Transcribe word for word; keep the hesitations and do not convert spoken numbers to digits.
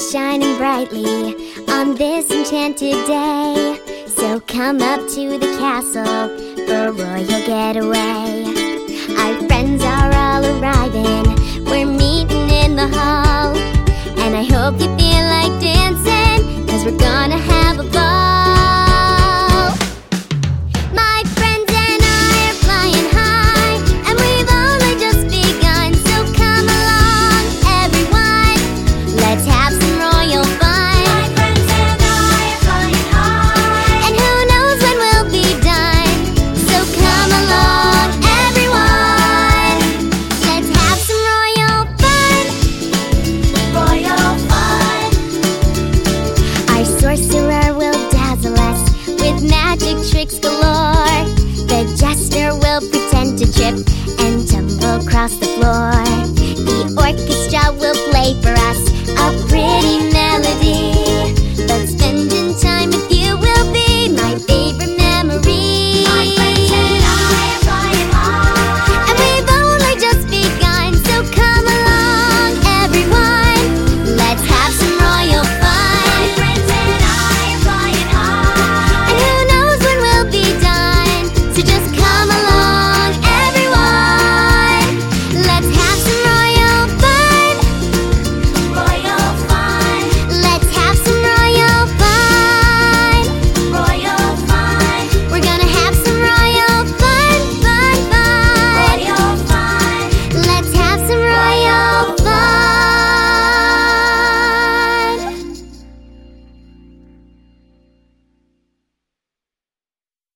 shining brightly on this enchanted day. So come up to the castle for a royal getaway. Our friends are all arriving, we're meeting in the hall, and I hope you feel like dancing, 'cause we're gonna have a ball. My friends and I are flying high, and we've only just begun. So come along, everyone, let's have some royal fun. My friends and I are flying high, and who knows when we'll be done. So come along, everyone, let's have some royal fun. Royal fun. Our sorcerer will dazzle us with magic tricks galore. The jester will pretend to trip and tumble across the floor. The orchestra will play for